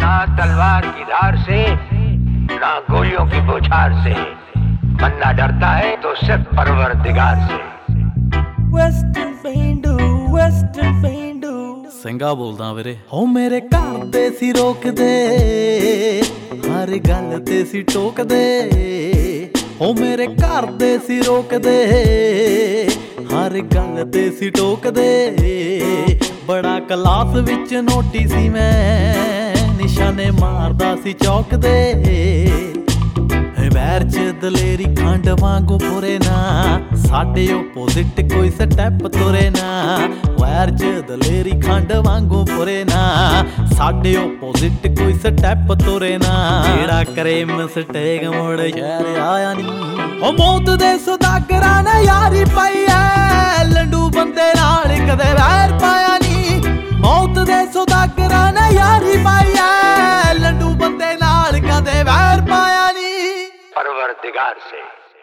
ना तलवार की धार से, ना गोलियों की बौछार से। बंदा डरता है तो सिर्फ परवरदिगार से। Western पेंडू ਸਿੰਘਾ ਬੋਲਦਾ ਵੀਰੇ ਹੋ ਮੇਰੇ ਘਰ ਦੇ ਸੀ ਰੋਕਦੇ ਹਰ ਗੱਲ ਤੇ ਸੀ ਟੋਕਦੇ ਹੋ ਮੇਰੇ ਘਰ ਦੇ ਸੀ ਰੋਕਦੇ ਹਰ ਗੱਲ ਤੇ ਸੀ ਟੋਕਦੇ ਬੜਾ ਕਲਾਸ ਵਿੱਚ ਨੋਟੀ ਸੀ ਮੈਂ ਨਿਸ਼ਾਨੇ ਮਾਰਦਾ ਸੀ ਚੌਕਦੇ ਵੈਰ ਚ ਦਲੇਰੀ ਖੰਡ ਵਾਂਗੂ ਪੁਰੇ ਨਾ ਸਾਡੇ ਓਪੋਜ਼ਿਟ ਕੋਈ ਸਟੈਪ ਤੁਰੇ ਨਾ ਵੈਰ ਚ ਦਲੇਰੀ ਖੰਡ ਵਾਂਗੂ ਪੁਰੇ ਨਾ ਸਾਡੇ ਓਪੋਜ਼ਿਟ ਕੋਈ ਸਟੈਪ ਤੁਰੇ ਨਾ ਜਿਹੜਾ ਕਰੇ ਮਿਸਟੇਕ ਮੁੜ ਸ਼ਹਿਰ ਆਇਆ ਨੀ ਉਹ ਮੌਤ ਦੇ ਸੁਦਾਗਰਾਂ ਨੇ ਯਾਰੀ ਪਾਈ ਐ ਲੰਡੂ ਬੰਦੇ ਨਾਲ ਕਦੇ ਵੈਰ ਪਾਇਆ ਨੀ ਮੌਤ ਦੇ ਸੁਦਾਗਰਾਂ ਨੇ ਯਾਰੀ ਪਾਈ ਐ ਲੰਡੂ ਬੰਦੇ ਨਾਲ ਕਦੇ ਵੈਰ ਪਾਇਆ ਨੀ परवरदिगार से।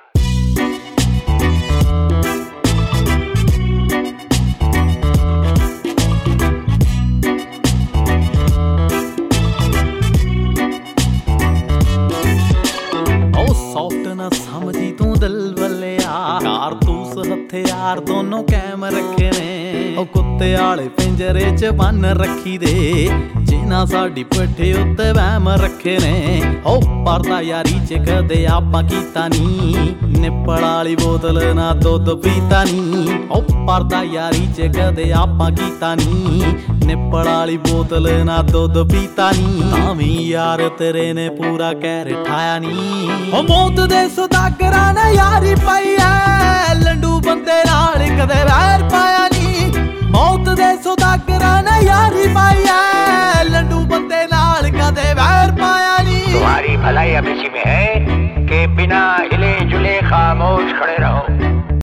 ਸੌਫਟ ਨਾ ਸਮਝੀ ਤੂੰ ਦਿਲ ਵੱਲਿਆ ਕਾਰਤੂਸ ਹਥਿਆਰ ਦੋਨੋਂ ਕੈਮ ਰੱਖੇ ਨੇ ਉਹ ਕੁੱਤੇ ਵਾਲੇ ਪਿੰਜਰੇ ਚ ਬੰਨ ਰੱਖੀ ਦੇ ਜਿਨ੍ਹਾਂ ਸਾਡੀ ਪਿੱਠੇ ਉੱਤੇ ਵਹਿਮ ਰੱਖੇ ਨੇ ਉਹ ਪਰਦਾ ਯਾਰੀ ਚ ਕਦੇ ਆਪਾਂ ਕੀਤਾ ਨੀ ਨਿੱਪਲ ਵਾਲੀ ਬੋਤਲ ਨਾ ਦੁੱਧ ਪੀਤਾ ਨੀ ਉਹ ਪਰਦਾ ਯਾਰੀ ਚ ਕਦੇ ਆਪਾਂ ਕੀਤਾ ਨੀ ਨਿੱਪਲ ਵਾਲੀ ਬੋਤਲ ਨਾ ਦੁੱਧ ਪੀਤਾ ਨੀ ਤਾਂ ਵੀ ਯਾਰ ਤੇਰੇ ਨੇ ਪੂਰਾ ਕਹਿਰ ਠਾਇਆ ਨੀ ਉਹ ਮੌਤ ਦੇ ਸੁਦਾਗਰਾਂ ਨੇ ਯਾਰੀ ਪਾਈ ਐ ਲੰਡੂ ਬੰਦੇ ਨਾਲ ਕਦੇ ਵੈਰ ਪਾਇਆ ਨੀ ਮੌਤ ਦੇ ਸੁਦਾਗਰਾਂ ਨੇ ਯਾਰੀ ਪਾਈ ਐ ਲੰਡੂ ਬੰਦੇ ਨਾਲ ਕਦੇ ਵੈਰ ਪਾਇਆ ਨੀ तुम्हारी भलाई अब इसी में है कि बिना हिले जुले खामोश खड़े रहो।